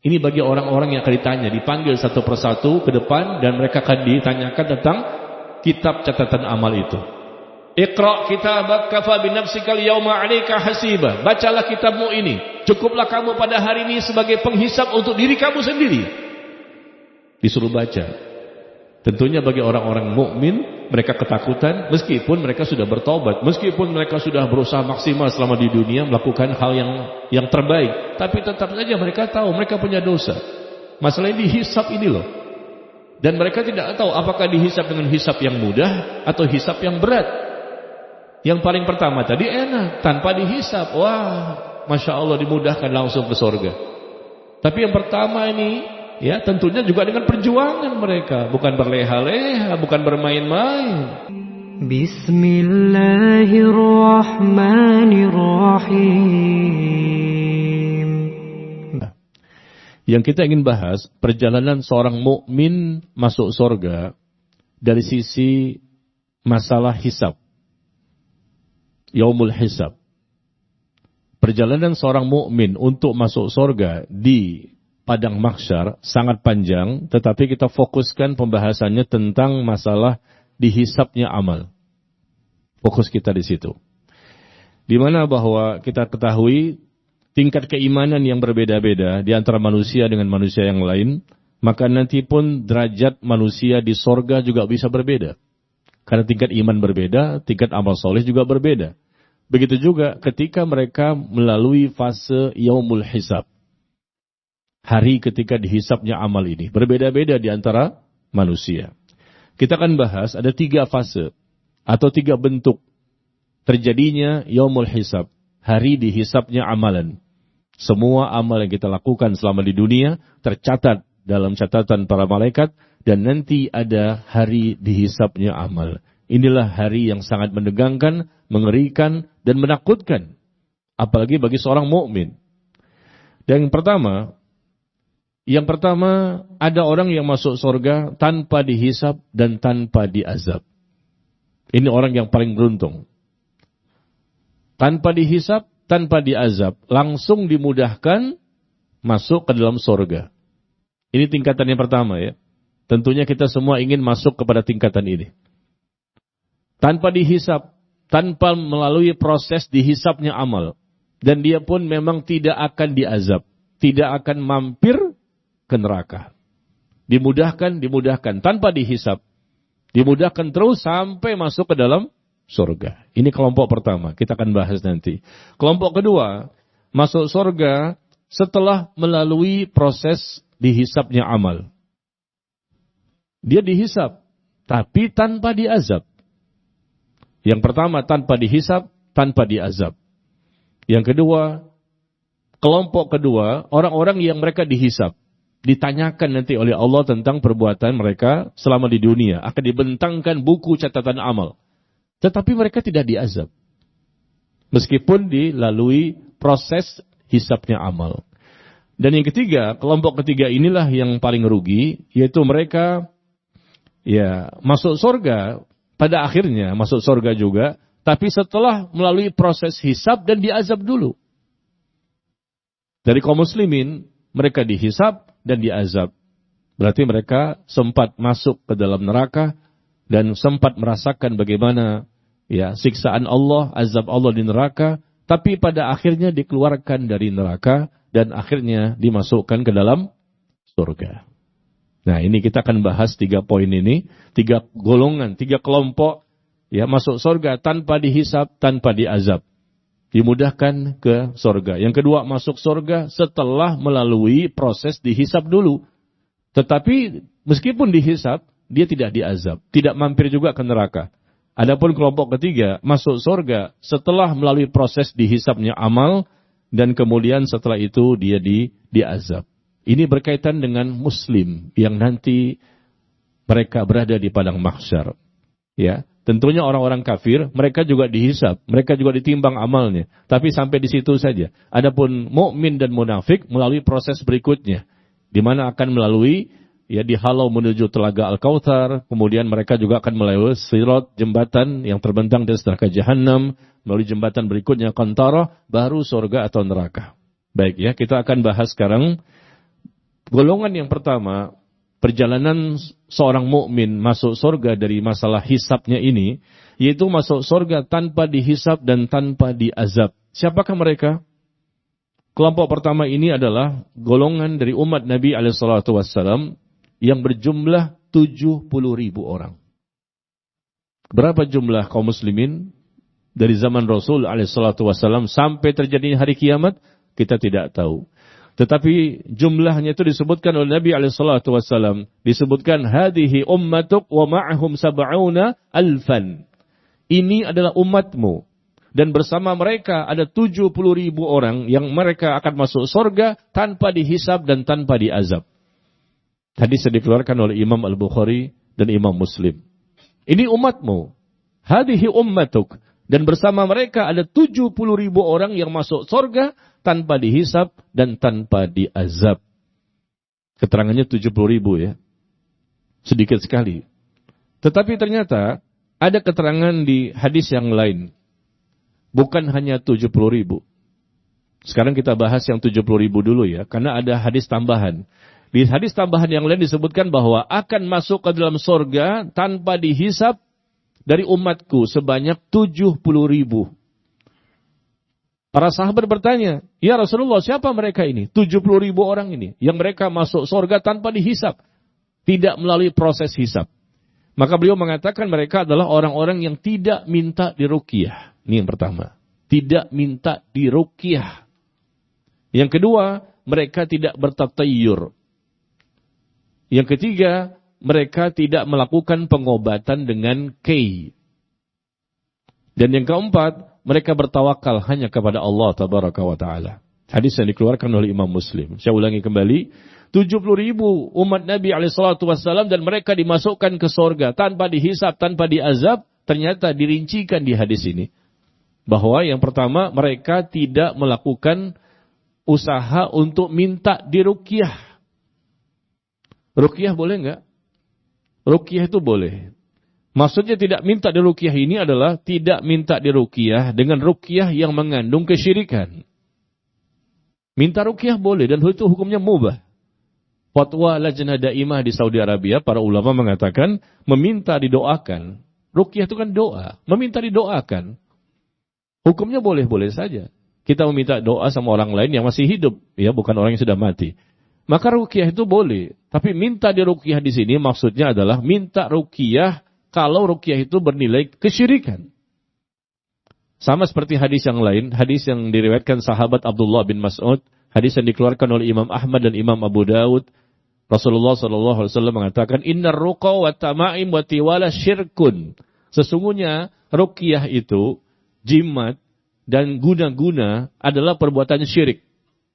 Ini bagi orang-orang yang akan ditanya, dipanggil satu persatu ke depan dan mereka akan ditanyakan tentang kitab catatan amal itu. Iqra' kitabak kafa bi nafsikal yawma 'alaika hasiba. Bacalah kitabmu ini. Cukuplah kamu pada hari ini sebagai penghisab untuk diri kamu sendiri. Disuruh baca. Tentunya bagi orang-orang mukmin, mereka ketakutan meskipun mereka sudah bertobat, meskipun mereka sudah berusaha maksimal selama di dunia melakukan hal yang terbaik, tapi tetap saja mereka tahu mereka punya dosa. Masalahnya dihisab ini loh. Dan mereka tidak tahu apakah dihisab dengan hisab yang mudah atau hisab yang berat. Yang paling pertama tadi enak, tanpa dihisab. Wah, Masya Allah dimudahkan langsung ke surga. Tapi yang pertama ini, ya tentunya juga dengan perjuangan mereka. Bukan berleha-leha, bukan bermain-main. Bismillahirrahmanirrahim. Nah, yang kita ingin bahas, perjalanan seorang mukmin masuk surga dari sisi masalah hisab. Yaumul hisab. Perjalanan seorang mukmin untuk masuk surga di padang mahsyar sangat panjang, tetapi kita fokuskan pembahasannya tentang masalah dihisabnya amal. Fokus kita di situ. Di mana bahwa kita ketahui tingkat keimanan yang berbeda-beda di antara manusia dengan manusia yang lain, maka nanti pun derajat manusia di surga juga bisa berbeda. Karena tingkat iman berbeda, tingkat amal soleh juga berbeda. Begitu juga ketika mereka melalui fase yaumul hisab. Hari ketika dihisabnya amal ini. Berbeda-beda di antara manusia. Kita akan bahas ada 3 fase. Atau 3 bentuk terjadinya yaumul hisab. Hari dihisabnya amalan. Semua amal yang kita lakukan selama di dunia tercatat dalam catatan para malaikat. Dan nanti ada hari dihisabnya amal. Inilah hari yang sangat menegangkan, mengerikan, dan menakutkan. Apalagi bagi seorang mukmin. Dan yang pertama ada orang yang masuk surga tanpa dihisab dan tanpa diazab. Ini orang yang paling beruntung. Tanpa dihisab, tanpa diazab, langsung dimudahkan masuk ke dalam surga. Ini tingkatan yang pertama ya. Tentunya kita semua ingin masuk kepada tingkatan ini. Tanpa dihisab, tanpa melalui proses dihisabnya amal. Dan dia pun memang tidak akan diazab. Tidak akan mampir ke neraka. Dimudahkan, tanpa dihisab. Dimudahkan terus sampai masuk ke dalam surga. Ini kelompok pertama, kita akan bahas nanti. Kelompok kedua, masuk surga setelah melalui proses dihisabnya amal. Dia dihisab, tapi tanpa diazab. Yang pertama tanpa dihisab, tanpa diazab. Yang kedua, kelompok kedua, orang-orang yang mereka dihisab. Ditanyakan nanti oleh Allah tentang perbuatan mereka selama di dunia. Akan dibentangkan buku catatan amal. Tetapi mereka tidak diazab. Meskipun dilalui proses hisabnya amal. Dan yang ketiga, kelompok ketiga inilah yang paling rugi. Yaitu mereka masuk surga. Pada akhirnya masuk surga juga, tapi setelah melalui proses hisab dan diazab dulu. Dari kaum muslimin, mereka dihisab dan diazab. Berarti mereka sempat masuk ke dalam neraka dan sempat merasakan bagaimana siksaan Allah, azab Allah di neraka, tapi pada akhirnya dikeluarkan dari neraka dan akhirnya dimasukkan ke dalam surga. Nah, ini kita akan bahas 3 poin ini, 3 golongan, 3 kelompok masuk surga tanpa dihisab, tanpa diazab. Dimudahkan ke surga. Yang kedua, masuk surga setelah melalui proses dihisab dulu. Tetapi meskipun dihisab, dia tidak diazab, tidak mampir juga ke neraka. Adapun kelompok ketiga, masuk surga setelah melalui proses dihisabnya amal dan kemudian setelah itu dia diazab. Ini berkaitan dengan muslim yang nanti mereka berada di padang mahsyar. Tentunya orang-orang kafir, mereka juga dihisab, mereka juga ditimbang amalnya. Tapi sampai di situ saja. Adapun mukmin dan munafik melalui proses berikutnya, di mana akan melalui dihalau menuju telaga Al-Kautsar, kemudian mereka juga akan melalui sirat, jembatan yang terbentang dari neraka Jahannam, melalui jembatan berikutnya Qantarah, baru surga atau neraka. Baik kita akan bahas sekarang Golongan yang pertama, perjalanan seorang mukmin masuk surga dari masalah hisabnya ini, yaitu masuk surga tanpa dihisab dan tanpa diazab. Siapakah mereka? Kelompok pertama ini adalah golongan dari umat Nabi SAW yang berjumlah 70.000 orang. Berapa jumlah kaum muslimin dari zaman Rasul SAW sampai terjadi hari kiamat? Kita tidak tahu. Tetapi jumlahnya itu disebutkan oleh Nabi SAW. Disebutkan, hadihi ummatuk wa ma'ahum sab'una alfan. Ini adalah umatmu. Dan bersama mereka ada 70.000 orang yang mereka akan masuk surga tanpa dihisab dan tanpa diazab. Hadis yang dikeluarkan oleh Imam Al-Bukhari dan Imam Muslim. Ini umatmu. Hadihi ummatuk. Dan bersama mereka ada 70.000 orang yang masuk surga tanpa dihisab dan tanpa diazab. Keterangannya 70.000 ya. Sedikit sekali. Tetapi ternyata ada keterangan di hadis yang lain. Bukan hanya 70.000. Sekarang kita bahas yang 70.000 dulu ya. Karena ada hadis tambahan. Di hadis tambahan yang lain disebutkan bahwa akan masuk ke dalam surga tanpa dihisab dari umatku sebanyak 70.000. Para sahabat bertanya, ya Rasulullah, siapa mereka ini? 70.000 orang ini. Yang mereka masuk surga tanpa dihisab. Tidak melalui proses hisab. Maka beliau mengatakan mereka adalah orang-orang yang tidak minta diruqyah. Ini yang pertama. Tidak minta diruqyah. Yang kedua, mereka tidak bertatayyur. Yang ketiga, mereka tidak melakukan pengobatan dengan kay. Dan yang keempat, mereka bertawakal hanya kepada Allah Tabaraka wa Ta'ala. Hadis yang dikeluarkan oleh Imam Muslim. Saya ulangi kembali. 70.000 umat Nabi SAW dan mereka dimasukkan ke surga tanpa dihisab, tanpa diazab. Ternyata dirincikan di hadis ini. Bahwa yang pertama, mereka tidak melakukan usaha untuk minta diruqyah. Ruqyah boleh enggak? Ruqyah itu boleh. Maksudnya tidak minta diruqyah ini adalah tidak minta diruqyah dengan ruqyah yang mengandung kesyirikan. Minta ruqyah boleh dan itu hukumnya mubah. Fatwa Lajnah Daimah di Saudi Arabia, para ulama mengatakan meminta didoakan. Ruqyah itu kan doa, meminta didoakan. Hukumnya boleh-boleh saja. Kita meminta doa sama orang lain yang masih hidup, ya, bukan orang yang sudah mati. Maka ruqyah itu boleh. Tapi minta diruqyah di sini maksudnya adalah minta ruqyah kalau ruqyah itu bernilai kesyirikan. Sama seperti hadis yang lain, hadis yang diriwayatkan sahabat Abdullah bin Mas'ud, hadis yang dikeluarkan oleh Imam Ahmad dan Imam Abu Dawud. Rasulullah SAW mengatakan, Innar ruqa wa tama'im wa tiwala syirkun. Sesungguhnya ruqyah itu, jimat dan guna-guna adalah perbuatan syirik.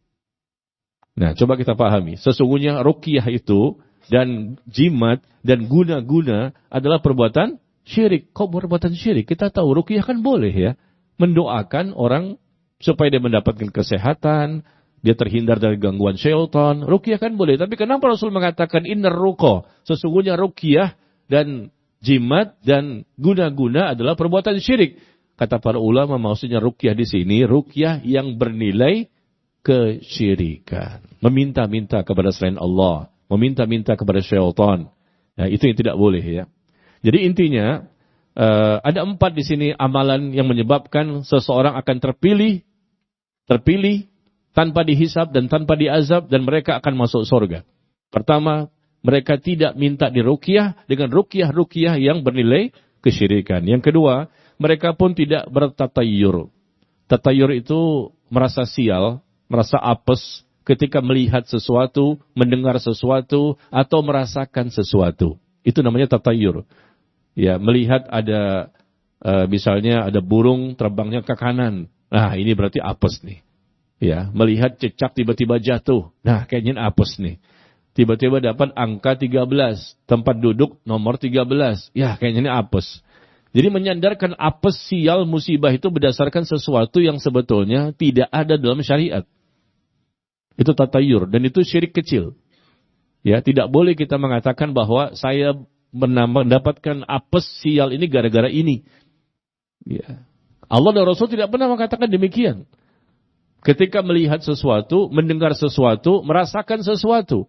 Nah, coba kita pahami. Sesungguhnya ruqyah itu dan jimat dan guna-guna adalah perbuatan syirik. Kok perbuatan syirik? Kita tahu ruqyah kan boleh ya. Mendoakan orang supaya dia mendapatkan kesehatan, dia terhindar dari gangguan syaitan. Ruqyah kan boleh. Tapi kenapa Rasul mengatakan innar ruqa? Sesungguhnya ruqyah dan jimat dan guna-guna adalah perbuatan syirik. Kata para ulama maksudnya ruqyah di sini ruqyah yang bernilai kesyirikan. Meminta-minta kepada selain Allah, meminta-minta kepada syaitan. Nah, itu yang tidak boleh ya. Jadi intinya ada 4 di sini amalan yang menyebabkan seseorang akan terpilih tanpa dihisab dan tanpa diazab dan mereka akan masuk surga. Pertama, mereka tidak minta diruqyah dengan ruqyah-ruqyah yang bernilai kesyirikan. Yang kedua, mereka pun tidak bertatayyur. Tatayur itu merasa sial, merasa apes ketika melihat sesuatu, mendengar sesuatu, atau merasakan sesuatu. Itu namanya tatayur. Ya, melihat ada misalnya ada burung terbangnya ke kanan. Nah, ini berarti apes nih. Ya, melihat cicak tiba-tiba jatuh. Nah, kayaknya apes nih. Tiba-tiba dapat angka 13, tempat duduk nomor 13. Ya, kayaknya ini apes. Jadi menyandarkan apes, sial, musibah itu berdasarkan sesuatu yang sebetulnya tidak ada dalam syariat. Itu tatayur dan itu syirik kecil. Ya, tidak boleh kita mengatakan bahwa saya mendapatkan apes, sial ini gara-gara ini. Ya. Allah dan Rasul tidak pernah mengatakan demikian. Ketika melihat sesuatu, mendengar sesuatu, merasakan sesuatu,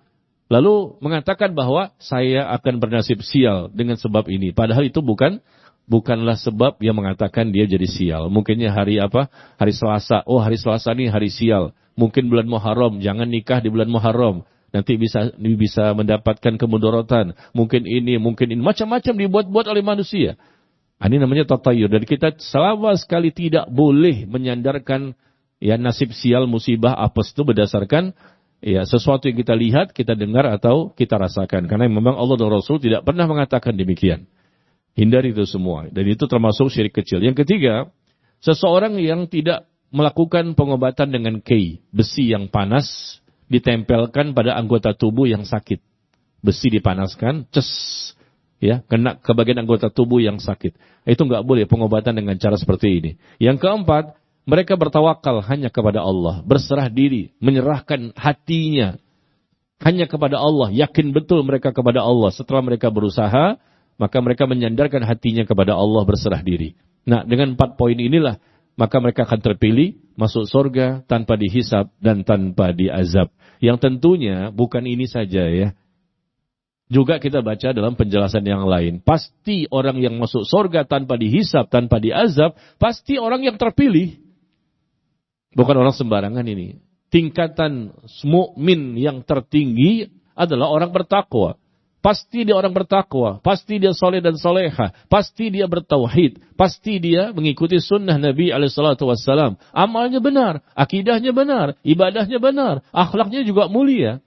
Lalu mengatakan bahwa saya akan bernasib sial dengan sebab ini. Padahal itu bukanlah sebab yang mengatakan dia jadi sial. Mungkinnya hari apa? Hari Selasa. Oh, hari Selasa ini hari sial. Mungkin bulan Muharram. Jangan nikah di bulan Muharram. Nanti bisa mendapatkan kemudorotan. Mungkin ini. Macam-macam dibuat-buat oleh manusia. Ini namanya tatayur. Dan kita selama sekali tidak boleh menyandarkan ya nasib sial, musibah, apes itu berdasarkan ya sesuatu yang kita lihat, kita dengar atau kita rasakan. Karena memang Allah dan Rasul tidak pernah mengatakan demikian. Hindari itu semua. Dan itu termasuk syirik kecil. Yang ketiga, seseorang yang tidak melakukan pengobatan dengan kei, besi yang panas, ditempelkan pada anggota tubuh yang sakit. Besi dipanaskan, ya, kena ke bagian anggota tubuh yang sakit. Itu enggak boleh pengobatan dengan cara seperti ini. Yang keempat, mereka bertawakal hanya kepada Allah, berserah diri, menyerahkan hatinya hanya kepada Allah, yakin betul mereka kepada Allah. Setelah mereka berusaha, maka mereka menyandarkan hatinya kepada Allah, berserah diri. Nah, dengan 4 poin inilah, maka mereka akan terpilih masuk surga tanpa dihisab dan tanpa diazab. Yang tentunya bukan ini saja ya. Juga kita baca dalam penjelasan yang lain. Pasti orang yang masuk surga tanpa dihisab, tanpa diazab, pasti orang yang terpilih. Bukan orang sembarangan ini. Tingkatan mukmin yang tertinggi adalah orang bertakwa. Pasti dia orang bertakwa, pasti dia soleh dan soleha, pasti dia bertauhid, pasti dia mengikuti sunnah Nabi SAW. Amalnya benar, akidahnya benar, ibadahnya benar, akhlaknya juga mulia.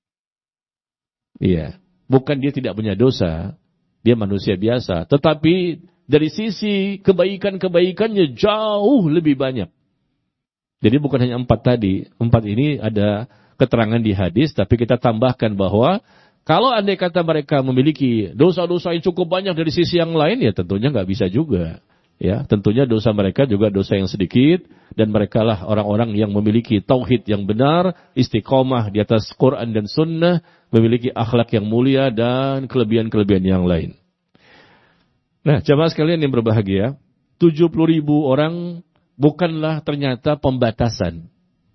Iya, bukan dia tidak punya dosa, dia manusia biasa. Tetapi dari sisi kebaikan-kebaikannya jauh lebih banyak. Jadi bukan hanya 4 tadi, 4 ini ada keterangan di hadis, tapi kita tambahkan bahwa kalau andai kata mereka memiliki dosa-dosa yang cukup banyak dari sisi yang lain, ya tentunya nggak bisa juga. Ya, tentunya dosa mereka juga dosa yang sedikit, dan mereka lah orang-orang yang memiliki tauhid yang benar, istiqomah di atas Quran dan Sunnah, memiliki akhlak yang mulia dan kelebihan-kelebihan yang lain. Nah, jamaah sekalian yang berbahagia, 70.000 orang bukanlah ternyata pembatasan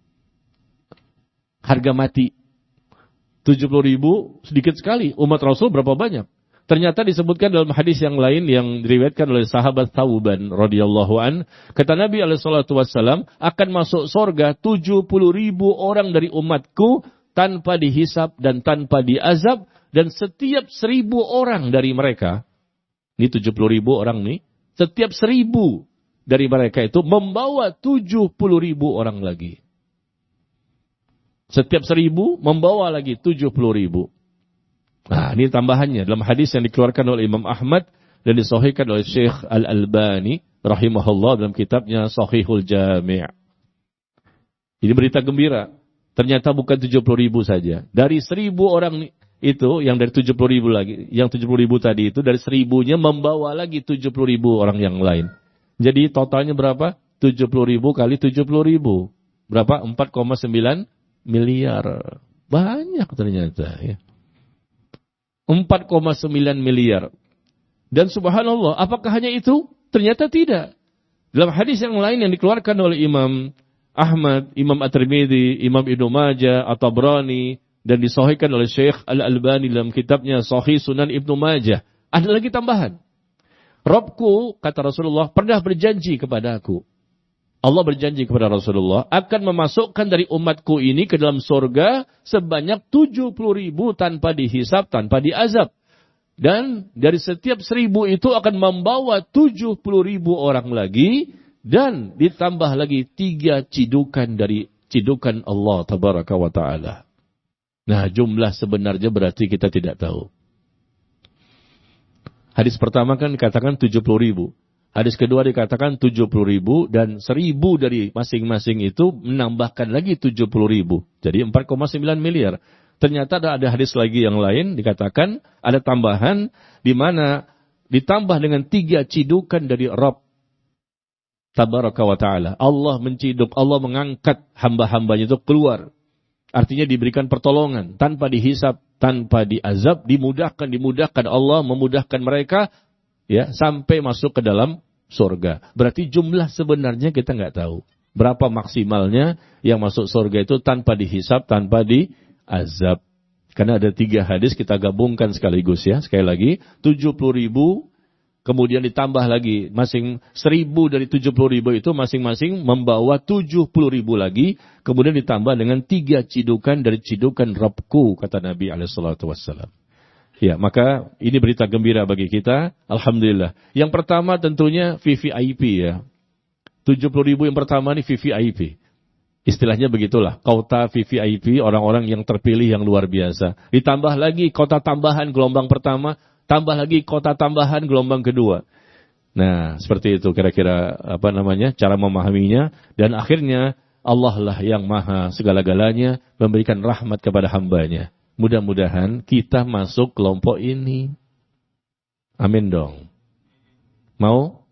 harga mati. 70.000 sedikit sekali. Umat Rasul berapa banyak? Ternyata disebutkan dalam hadis yang lain yang diriwayatkan oleh sahabat Thauban radhiyallahu an, kata Nabi SAW, akan masuk surga 70.000 orang dari umatku tanpa dihisab dan tanpa diazab, dan setiap 1.000 orang dari mereka, ini 70.000 orang nih, setiap 1.000 dari mereka itu membawa 70.000 orang lagi. Setiap 1.000 membawa lagi 70.000. Nah, ini tambahannya dalam hadis yang dikeluarkan oleh Imam Ahmad dan disahihkan oleh Syekh Al-Albani rahimahullah dalam kitabnya Shahihul Jami'. Ini berita gembira. Ternyata bukan 70.000 saja. Dari 1.000 orang itu, yang dari 70.000 lagi, yang 70.000 tadi itu dari 1.000-nya membawa lagi 70.000 orang yang lain. Jadi totalnya berapa? 70.000 kali 70.000. Berapa? 4,9 miliar. Banyak ternyata ya. 4,9 miliar. Dan subhanallah, apakah hanya itu? Ternyata tidak. Dalam hadis yang lain yang dikeluarkan oleh Imam Ahmad, Imam At-Tirmidzi, Imam Ibnu Majah, At-Tabrani, dan disahihkan oleh Syekh Al-Albani dalam kitabnya Sahih Sunan Ibnu Majah, ada lagi tambahan. Rabbku, kata Rasulullah, pernah berjanji kepada aku. Allah berjanji kepada Rasulullah akan memasukkan dari umatku ini ke dalam surga sebanyak 70.000 tanpa dihisab, tanpa diazab. Dan dari setiap 1.000 itu akan membawa 70.000 orang lagi, dan ditambah lagi 3 cidukan dari cidukan Allah Tabaraka wa Ta'ala. Nah, jumlah sebenarnya berarti kita tidak tahu. Hadis pertama kan dikatakan 70.000. Hadis kedua dikatakan 70.000, dan 1.000 dari masing-masing itu menambahkan lagi 70.000. Jadi 4,9 miliar. Ternyata ada hadis lagi yang lain dikatakan ada tambahan di mana ditambah dengan 3 cidukan dari Rabb Tabaraka wa Ta'ala. Allah menciduk, Allah mengangkat hamba-hambanya itu keluar. Artinya diberikan pertolongan tanpa dihisab, tanpa diazab, dimudahkan Allah memudahkan mereka ya sampai masuk ke dalam surga. Berarti jumlah sebenarnya kita nggak tahu. Berapa maksimalnya yang masuk surga itu tanpa dihisab, tanpa diazab. Karena ada 3 hadis kita gabungkan sekaligus ya. Sekali lagi, 70.000, kemudian ditambah lagi, 1.000 dari 70.000 itu masing-masing membawa 70.000 lagi, kemudian ditambah dengan 3 cidukan dari cidukan Rabbku, kata Nabi SAW. Ya, maka ini berita gembira bagi kita, alhamdulillah. Yang pertama tentunya VVIP ya. 70.000 yang pertama ini VVIP. Istilahnya begitulah, kota VVIP, orang-orang yang terpilih yang luar biasa. Ditambah lagi kota tambahan gelombang pertama, tambah lagi kota tambahan gelombang kedua. Nah, seperti itu kira-kira cara memahaminya. Dan akhirnya Allah lah yang maha segala-galanya memberikan rahmat kepada hambanya. Mudah-mudahan kita masuk kelompok ini. Amin dong. Mau?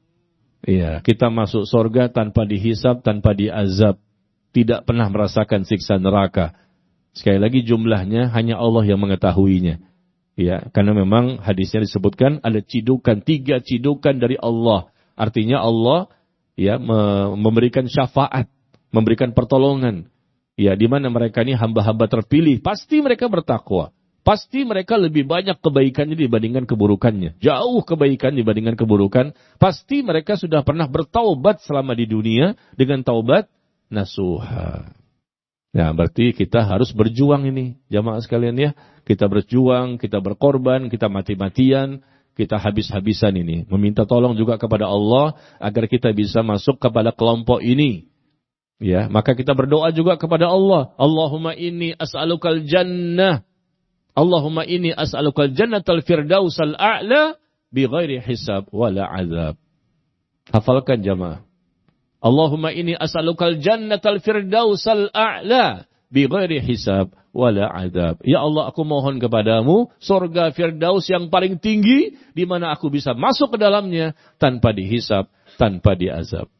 Iya, kita masuk surga tanpa dihisab, tanpa diazab. Tidak pernah merasakan siksa neraka. Sekali lagi jumlahnya hanya Allah yang mengetahuinya. Ya, karena memang hadisnya disebutkan ada cidukan, 3 cidukan dari Allah. Artinya Allah ya memberikan syafaat, memberikan pertolongan. Ya, di mana mereka ini hamba-hamba terpilih, pasti mereka bertakwa. Pasti mereka lebih banyak kebaikannya dibandingkan keburukannya. Jauh kebaikan dibandingkan keburukan. Pasti mereka sudah pernah bertaubat selama di dunia dengan taubat nasuha. Nah, berarti kita harus berjuang ini, jamaah sekalian ya. Kita berjuang, kita berkorban, kita mati-matian, kita habis-habisan ini. Meminta tolong juga kepada Allah agar kita bisa masuk kepada kelompok ini. Ya, maka kita berdoa juga kepada Allah. Allahumma inni as'alukal jannah. Allahumma inni as'alukal jannatal firdausal a'la bi ghairi hisab wala azab. Hafalkan jamaah. Allahumma inni as'alukal jannatal firdausal a'la bi ghairi hisab wala adab. Ya Allah, aku mohon kepadamu surga firdaus yang paling tinggi di mana aku bisa masuk ke dalamnya tanpa dihisab, tanpa diazab.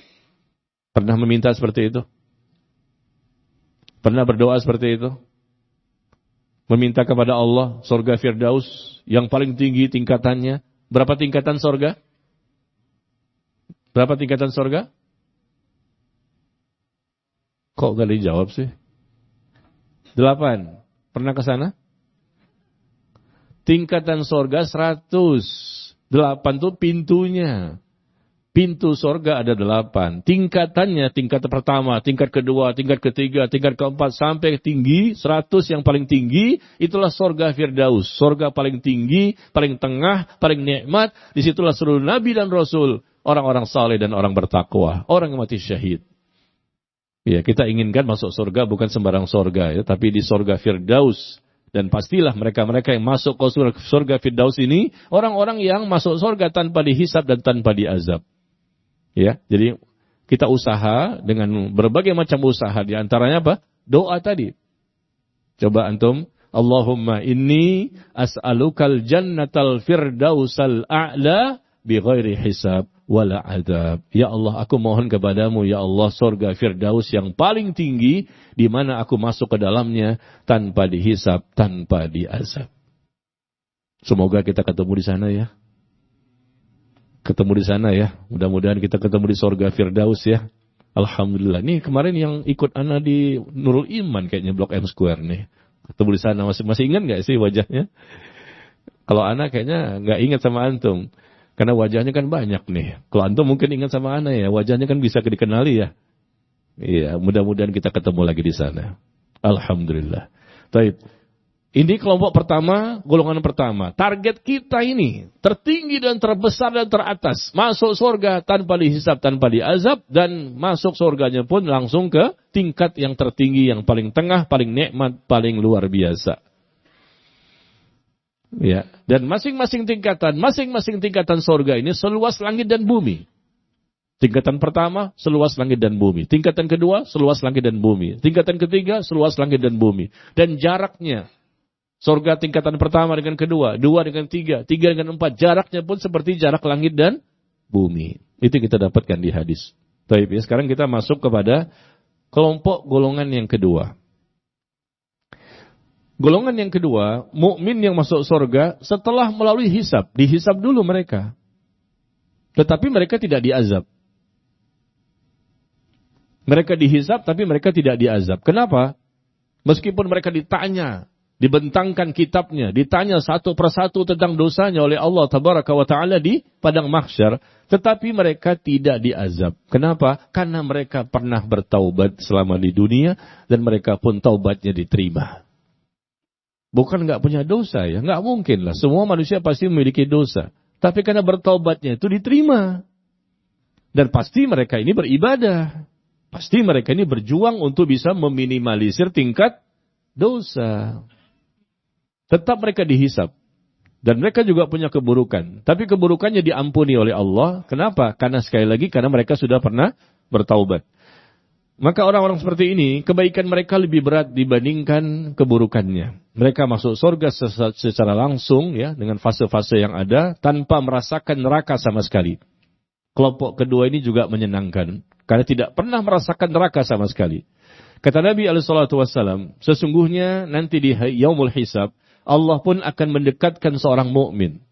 Pernah meminta seperti itu? Pernah berdoa seperti itu? Meminta kepada Allah surga firdaus yang paling tinggi tingkatannya. Berapa tingkatan surga? Berapa tingkatan surga? Kok gak dijawab sih? 8. Pernah ke sana? Tingkatan surga 100. 8 tuh pintunya. Pintu surga ada 8. Tingkatannya, tingkat pertama, tingkat kedua, tingkat ketiga, tingkat keempat, sampai tinggi, 100 yang paling tinggi, itulah surga firdaus. Surga paling tinggi, paling tengah, paling nikmat. Disitulah seluruh nabi dan rasul, orang-orang saleh dan orang bertakwa, orang yang mati syahid. Ya, kita inginkan masuk surga bukan sembarang surga ya, tapi di surga firdaus. Dan pastilah mereka-mereka yang masuk ke surga firdaus ini orang-orang yang masuk surga tanpa dihisab dan tanpa diazab. Ya, jadi kita usaha dengan berbagai macam usaha, di antaranya apa? Doa tadi. Coba antum, Allahumma inni as'alukal jannatal firdausal a'la bi ghairi hisab wala adab. Ya Allah, aku mohon kepadamu, ya Allah, surga firdaus yang paling tinggi, di mana aku masuk ke dalamnya tanpa dihisab, tanpa diazab. Semoga kita ketemu di sana ya. Ketemu di sana ya. Mudah-mudahan kita ketemu di surga firdaus ya. Alhamdulillah. Nih kemarin yang ikut ana di Nurul Iman kayaknya Blok M Square nih. Ketemu di sana, masih ingat nggak sih wajahnya? Kalau ana kayaknya nggak ingat sama antum. Karena wajahnya kan banyak nih. Kalau antum mungkin ingat sama ana ya, wajahnya kan bisa dikenali ya. Iya, mudah-mudahan kita ketemu lagi di sana. Alhamdulillah. Baik. Ini kelompok pertama, golongan pertama. Target kita ini tertinggi dan terbesar dan teratas. Masuk surga tanpa dihisab, tanpa diazab. Dan masuk surganya pun langsung ke tingkat yang tertinggi, yang paling tengah, paling nikmat, paling luar biasa. Ya, dan masing-masing tingkatan surga ini seluas langit dan bumi. Tingkatan pertama seluas langit dan bumi. Tingkatan kedua seluas langit dan bumi. Tingkatan ketiga seluas langit dan bumi. Dan jaraknya surga tingkatan pertama dengan kedua, 2 dengan 3, 3 dengan 4, jaraknya pun seperti jarak langit dan bumi. Itu kita dapatkan di hadis. Baik, ya, sekarang kita masuk kepada kelompok golongan yang kedua. Golongan yang kedua, mukmin yang masuk surga setelah melalui hisab. Dihisab dulu mereka. Tetapi mereka tidak diazab. Mereka dihisab tapi mereka tidak diazab. Kenapa? Meskipun mereka ditanya dibentangkan kitabnya, ditanya satu persatu tentang dosanya oleh Allah Tabaraka wa Ta'ala di padang mahsyar, tetapi mereka tidak diazab. Kenapa? Karena mereka pernah bertaubat selama di dunia dan mereka pun taubatnya diterima. Bukan nggak punya dosa ya, nggak mungkin lah. Semua manusia pasti memiliki dosa, tapi karena bertaubatnya itu diterima. Dan pasti mereka ini beribadah. Pasti mereka ini berjuang untuk bisa meminimalisir tingkat dosa. Tetap mereka dihisab. Dan mereka juga punya keburukan. Tapi keburukannya diampuni oleh Allah. Kenapa? Karena sekali lagi, karena mereka sudah pernah bertaubat. Maka orang-orang seperti ini, kebaikan mereka lebih berat dibandingkan keburukannya. Mereka masuk surga secara langsung, ya, dengan fase-fase yang ada, tanpa merasakan neraka sama sekali. Kelompok kedua ini juga menyenangkan, karena tidak pernah merasakan neraka sama sekali. Kata Nabi SAW, sesungguhnya nanti di yaumul hisab, Allah pun akan mendekatkan seorang mukmin.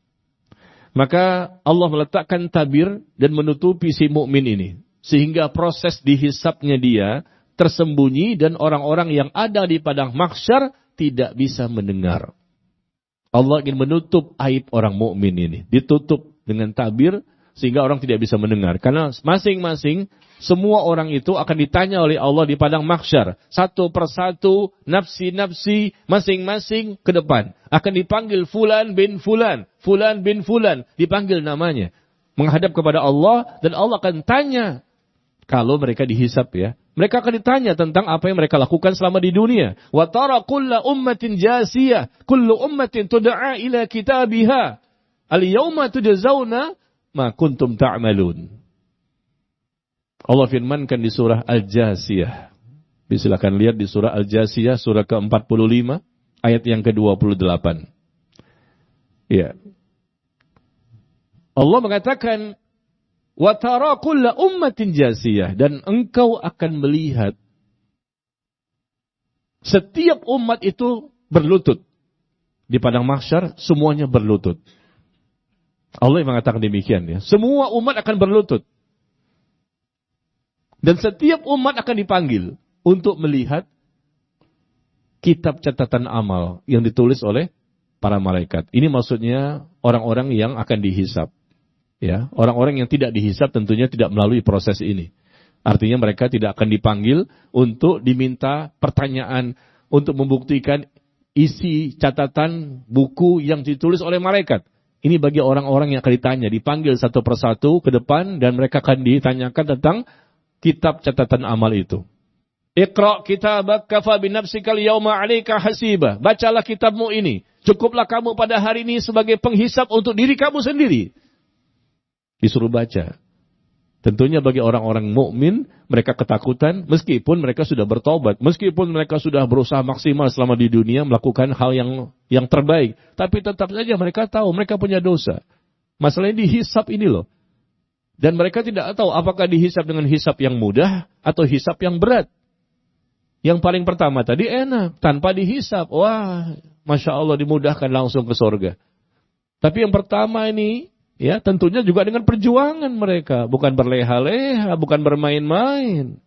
Maka Allah meletakkan tabir dan menutupi si mukmin ini, sehingga proses dihisabnya dia tersembunyi dan orang-orang yang ada di padang mahsyar tidak bisa mendengar. Allah ingin menutup aib orang mukmin ini, ditutup dengan tabir sehingga orang tidak bisa mendengar. Karena masing-masing, semua orang itu akan ditanya oleh Allah di padang mahsyar. Satu persatu, nafsi-nafsi, masing-masing ke depan. Akan dipanggil Fulan bin Fulan, Fulan bin Fulan. Dipanggil namanya. Menghadap kepada Allah, dan Allah akan tanya. Kalau mereka dihisab ya. Mereka akan ditanya tentang apa yang mereka lakukan selama di dunia. Wa tara kulla ummatin jasiyah. Kullu ummatin tud'a ila kitabiha. Al-yawma tujazawna ma kuntum ta'malun. Allah firmankan di surah Al-Jasiyah. Silakan lihat di surah Al-Jasiyah, surah ke-45, ayat yang ke-28. Ya. Allah mengatakan, wa tara kulla ummatin jasiyah, dan engkau akan melihat setiap umat itu berlutut. Di padang mahsyar semuanya berlutut. Allah yang mengatakan demikian ya. Semua umat akan berlutut. Dan setiap umat akan dipanggil untuk melihat kitab catatan amal yang ditulis oleh para malaikat. Ini maksudnya orang-orang yang akan dihisab. Ya, orang-orang yang tidak dihisab tentunya tidak melalui proses ini. Artinya mereka tidak akan dipanggil untuk diminta pertanyaan untuk membuktikan isi catatan buku yang ditulis oleh malaikat. Ini bagi orang-orang yang akan ditanya, dipanggil satu persatu ke depan dan mereka akan ditanyakan tentang kitab catatan amal itu. Iqra' kitabak kafa binafsikal yawma 'alaika hasiba. Bacalah kitabmu ini. Cukuplah kamu pada hari ini sebagai penghisab untuk diri kamu sendiri. Disuruh baca. Tentunya bagi orang-orang mukmin, mereka ketakutan meskipun mereka sudah bertobat, meskipun mereka sudah berusaha maksimal selama di dunia melakukan hal yang terbaik, tapi tetap saja mereka tahu mereka punya dosa. Masalahnya dihisab ini loh. Dan mereka tidak tahu apakah dihisab dengan hisab yang mudah atau hisab yang berat. Yang paling pertama tadi enak, tanpa dihisab. Wah, Masya Allah dimudahkan langsung ke surga. Tapi yang pertama ini, ya tentunya juga dengan perjuangan mereka. Bukan berleha-leha, bukan bermain-main.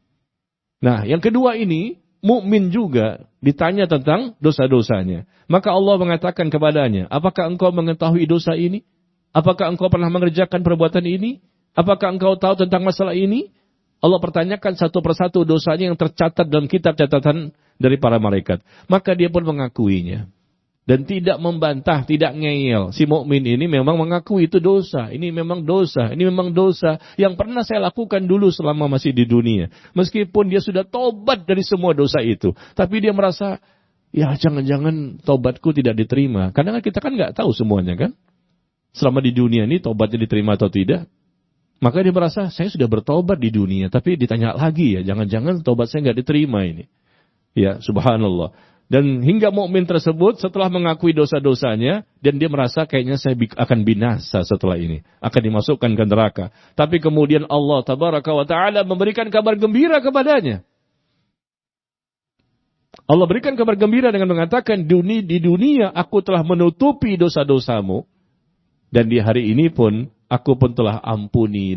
Nah, yang kedua ini, mukmin juga ditanya tentang dosa-dosanya. Maka Allah mengatakan kepadanya, apakah engkau mengetahui dosa ini? Apakah engkau pernah mengerjakan perbuatan ini? Apakah engkau tahu tentang masalah ini? Allah pertanyakan satu persatu dosanya yang tercatat dalam kitab catatan dari para malaikat. Maka dia pun mengakuinya. Dan tidak membantah, tidak ngeyel. Si mukmin ini memang mengakui itu dosa. Ini memang dosa. Ini memang dosa yang pernah saya lakukan dulu selama masih di dunia. Meskipun dia sudah tobat dari semua dosa itu. Tapi dia merasa, ya jangan-jangan tobatku tidak diterima. Karena kita kan nggak tahu semuanya kan. Selama di dunia ini tobatnya diterima atau tidak. Maka dia merasa, saya sudah bertobat di dunia. Tapi ditanya lagi ya, jangan-jangan tobat saya nggak diterima ini. Ya, subhanallah. Dan hingga mukmin tersebut setelah mengakui dosa-dosanya, dan dia merasa kayaknya saya akan binasa setelah ini. Akan dimasukkan ke neraka. Tapi kemudian Allah Tabaraka wa Ta'ala memberikan kabar gembira kepadanya. Allah berikan kabar gembira dengan mengatakan, di dunia aku telah menutupi dosa-dosamu. Dan di hari ini pun, aku pun telah ampuni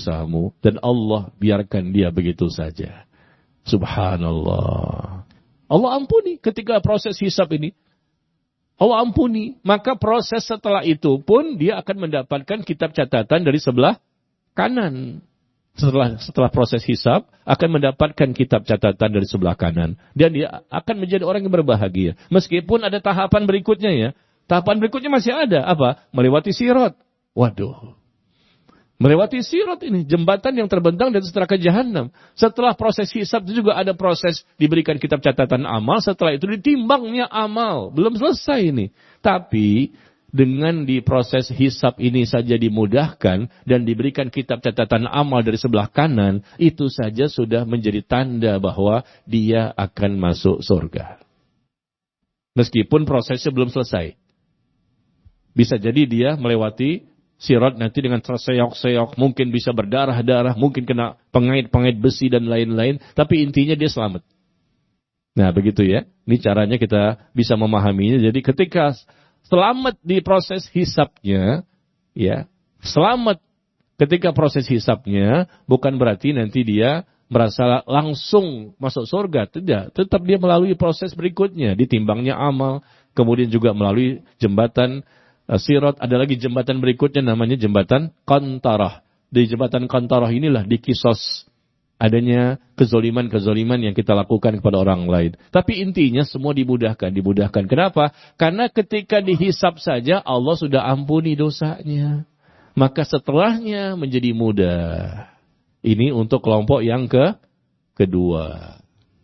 dosa-dosamu. Dan Allah biarkan dia begitu saja. Subhanallah. Allah ampuni ketika proses hisab ini. Allah ampuni. Maka proses setelah itu pun dia akan mendapatkan kitab catatan dari sebelah kanan. Setelah proses hisab akan mendapatkan kitab catatan dari sebelah kanan. Dan dia akan menjadi orang yang berbahagia. Meskipun ada tahapan berikutnya ya. Tahapan berikutnya masih ada. Apa? Melewati sirat. Waduh. Melewati sirat ini. Jembatan yang terbentang dari neraka jahanam. Setelah proses hisab itu juga ada proses diberikan kitab catatan amal. Setelah itu ditimbangnya amal. Belum selesai ini. Tapi dengan di proses hisab ini saja dimudahkan dan diberikan kitab catatan amal dari sebelah kanan, itu saja sudah menjadi tanda bahwa dia akan masuk surga. Meskipun prosesnya belum selesai. Bisa jadi dia melewati sirat nanti dengan terseok-seok, mungkin bisa berdarah-darah, mungkin kena pengait-pengait besi dan lain-lain, tapi intinya dia selamat. Nah, begitu ya. Ini caranya kita bisa memahaminya. Jadi ketika selamat di proses hisabnya, ya, selamat ketika proses hisabnya, bukan berarti nanti dia merasa langsung masuk surga, tidak. Tetap dia melalui proses berikutnya, ditimbangnya amal, kemudian juga melalui jembatan sirat, ada lagi jembatan berikutnya namanya jembatan Qantarah. Di jembatan Qantarah inilah dikisos adanya kezoliman-kezoliman yang kita lakukan kepada orang lain. Tapi intinya semua dimudahkan. Kenapa? Karena ketika dihisab saja Allah sudah ampuni dosanya. Maka setelahnya menjadi mudah. Ini untuk kelompok yang kedua.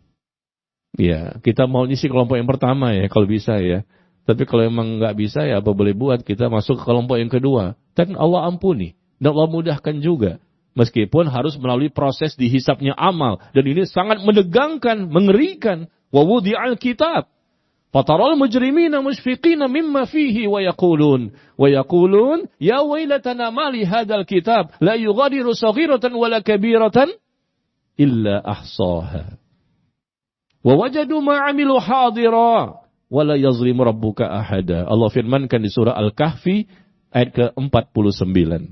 Ya, kita mau isi kelompok yang pertama ya kalau bisa ya. Tapi kalau emang nggak bisa ya apa boleh buat, kita masuk ke kelompok yang kedua. Dan Allah ampuni. Dan Allah mudahkan juga. Meskipun harus melalui proses dihisapnya amal. Dan ini sangat menegangkan, mengerikan. Wa wudi'al kitab. Fataral mujrimina mushfiqina mimma fihi wa yaqulun. Ya wailatana mali hadal kitab. La yughadiru saghiratan wala kabiratan. Illa ahsaha. Wa wajadu ma'amilu hadira. Wala yazlimu rabbuka ahada. Allah firmankan di surah Al-Kahfi ayat ke-49.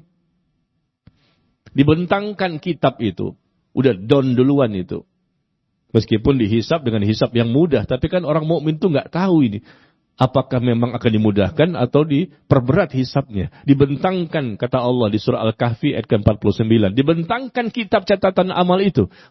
Dibentangkan kitab itu. Udah down duluan itu. Meskipun dihisap dengan hisap yang mudah. Tapi kan orang mukmin itu nggak tahu ini. Apakah memang akan dimudahkan atau diperberat hisapnya. Dibentangkan kata Allah di surah Al-Kahfi ayat ke-49. Dibentangkan kitab catatan amal itu.